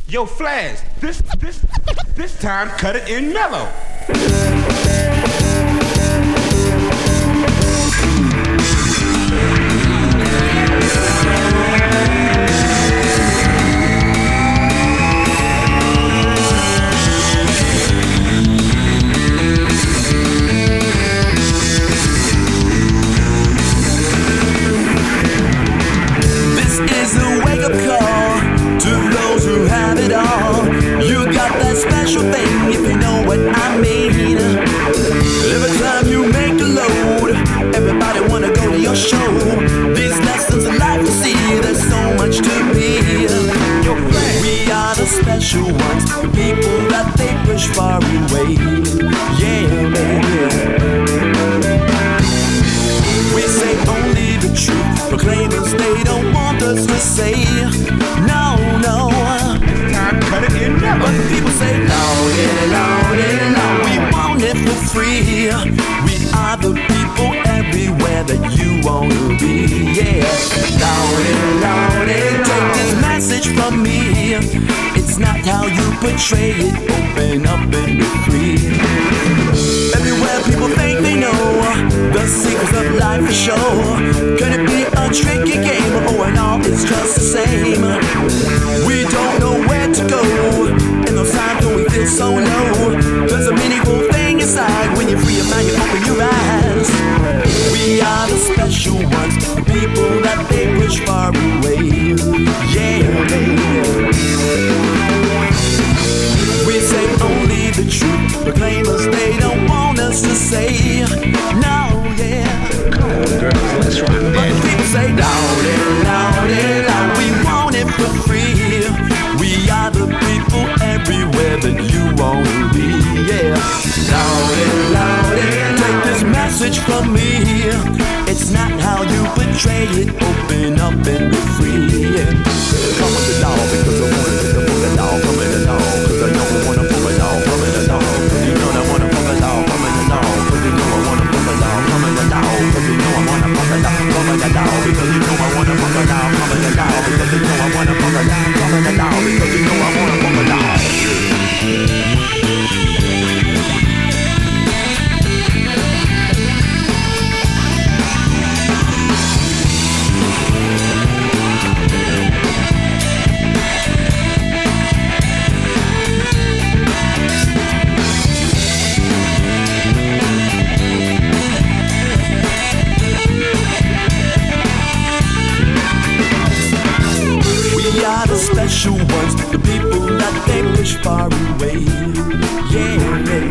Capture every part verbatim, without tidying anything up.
Yo, Flash, this, this, this time cut it in mellow. This is a wake-up call to those who have it all. You got that special thing, if you know what I mean. Every time you make a load, everybody wanna go to your show. These lessons in life to see, there's so much to be. We are the special ones, the people that they push far away. Yeah, baby. We say only the truth, proclaimers they don't want us to say no, no. Time cut it in mellow. But the people say loud and loud and loud. We want it for free. We are the people everywhere that you want to be. Yeah, loud and loud and take this message from me. It's not how you portray it. Open up and be free. Everywhere people think they know the secrets of life for sure. Could it be a tricky game, or and all it's just the same? We don't know where to go in those times when we feel so low. There's a meaningful thing inside when you free your mind, you open your eyes. We are the special ones, the people that they push far away. Yeah, yeah. We say only the truth, proclaimers they don't want us to say no, yeah. Come on, girl, let's rock that. But people say loud and loud and loud. We want it for free. We are the people everywhere that you want to be, yeah. Loud and loud and take this message from me. It's not how you portray it. Open up and be free, yeah. Come with the dog because I wanna take the pull the dog. Come with the dog cause I know I wanna pull the dog. Come with the dog cause you know I wanna pull the dog. Come with the dog cause you know I wanna pull the dog. Come with the dog cause you know I wanna pull the dog. Come with the dog because you know I wanna pull the dog. Come with the dog because you know I wanna pull the dog. Come with the dog because you know I wanna pull the dog. The special ones, the people that they push far away. Yeah, yeah.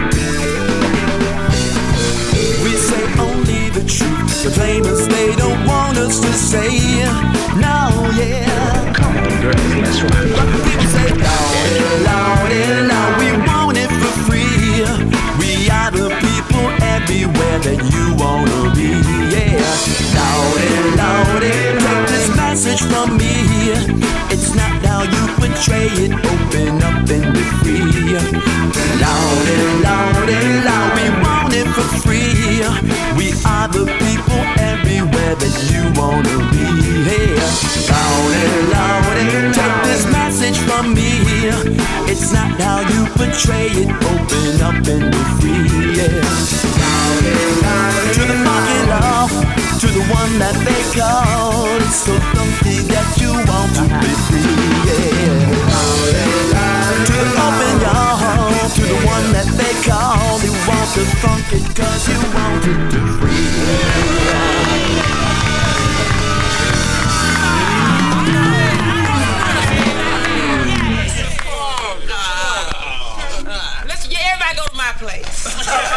We say only the truth, the claimers they don't want us to say no, yeah. Come on, girl, let's rock. But the people say loud and loud and loud. We want it for free. We are the people everywhere that you wanna be, yeah. Loud and loud and take this message from me. It's not how you portray it. Open up and be free. Loud and loud and loud. We want it for free. We are the people everywhere that you wanna be. Hey, loud and loud and take this message from me. It's not how you portray it. Open up and be free. Yeah. Loud and loud to the market law, to the one that they call. It's so funky that you want to be free, yeah. To the open y'all, to the one that they call. You want to funk it cause you want it to free, yeah. Let's get everybody go to my place.